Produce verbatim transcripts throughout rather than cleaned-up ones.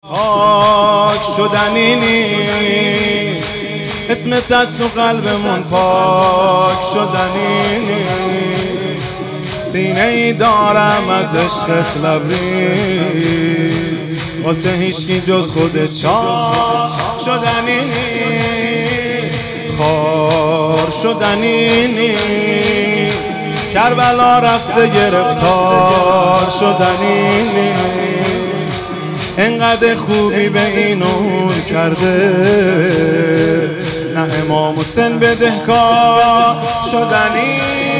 پاک شدنی نیست، اسمت از تو قلبمون پاک شدنی نیست. سینه ای دارم از عشقت لبریز، واسه هیچکی جز خودت چاک شدنی نیست، خار شدنی نیست. کربلا رفته گرفتار شدنی نیست. انقدر خوبی به این اون کرده، نه امام حسین بدهکار شدنی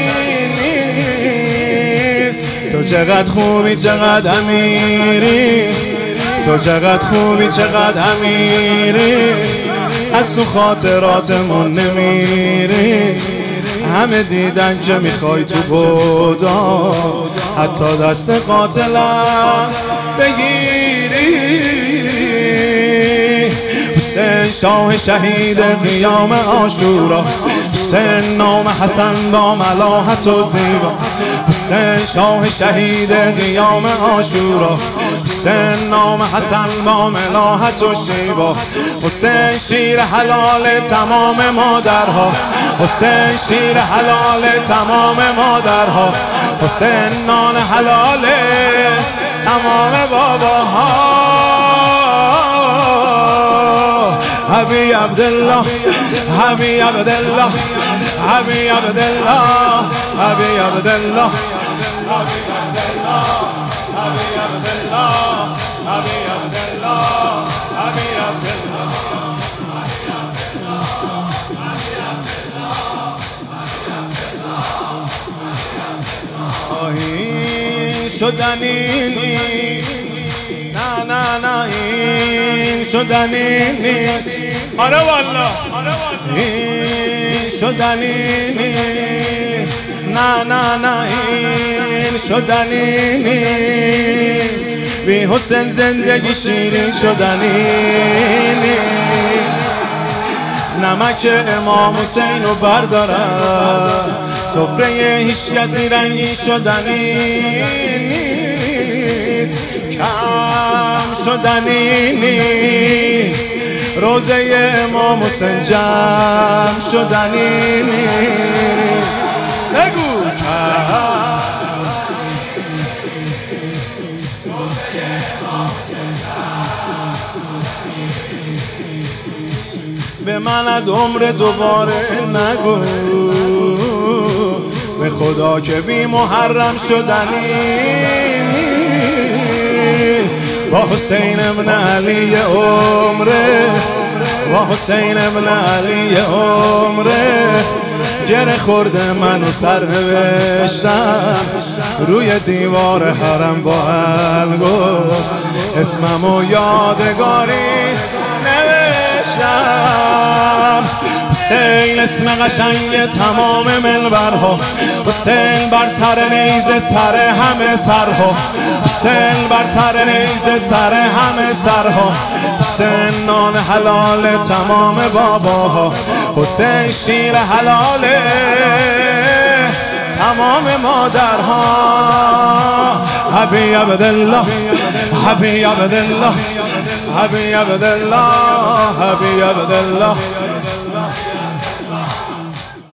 نیست. تو چقدر خوبی چقدر امیری، تو چقدر خوبی چقدر امیری، از تو خاطراتمون نمیری. همه دیدن که میخوای تو بودا، حتی دست قاتلم بگیری. حسین شاه شهید قیام عاشورا، حسین نام حسن با ملاحت و زیبا. حسین شاه شهید قیام عاشورا، حسین نام حسن با ملاحت و شیبا. حسین شیر حلال تمام مادرها، حسین شیر حلال تمام مادرها. حسین نان حلال تمام باباها. حبی عبدالله حبی عبدالله حبی عبدالله حبی عبدالله حبی عبدالله حبی عبدالله حبی عبدالله حبی عبدالله. این شدنی نیست، نه نه نه این شدنی نیست. آره والا این شدنی نیست، نه نه نه این شدنی نیست. بی حسین زندگی شیرین شدنی نیست. نمک امام حسین رو بردارم، سفره هیچ کسی رنگی شدنی نیست، کم شدنی نیست. روزه امام حسین جمع شدنی نیست. بگو کم به من از عمر دوباره نگو، به خدا که بی محرم شدنی. با حسین ابن علی عمره، با حسین ابن علی عمره. گره خورده منو سر نوشتم روی دیوار حرم با الگوش، اسممو یادگاری نوشتم. حسین اسم قشنگ تمام منبرها، حسین بر سر نیزه سر همه سرها، حسین بر سر نیزه سر همه سرها. حسین نان حلال تمام باباها، حسین شیر حلال تمام مادرها. حبی عبدالله حبی عبدالله حبی عبدالله حبی عبدالله